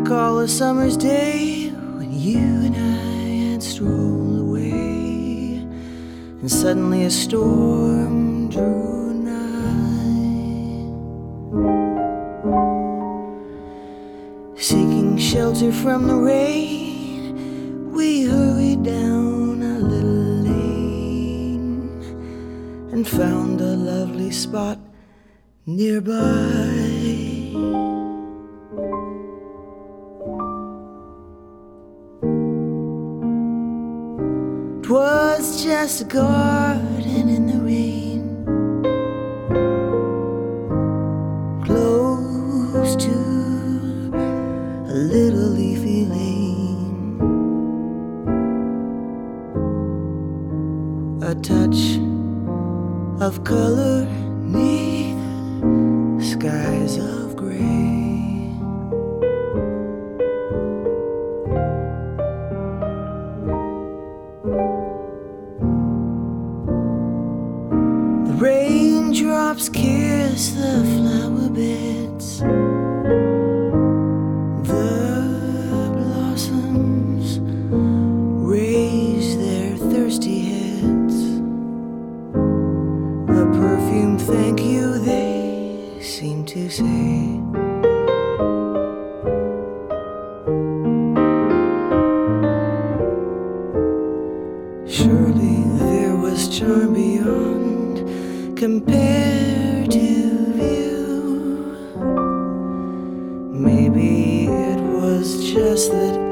recall a summer's day when you and I had strolled away, and suddenly a storm drew nigh. Seeking shelter from the rain, we hurried down a little lane and found a lovely spot nearby. 'Twas just a garden in the rain, close to a little leafy lane. A touch of color 'neath skies of gray. Raindrops kiss the flower beds, the blossoms raise their thirsty heads. A perfume thank you, they seem to say. Surely there was charm beyond compared to view. Maybe it was just that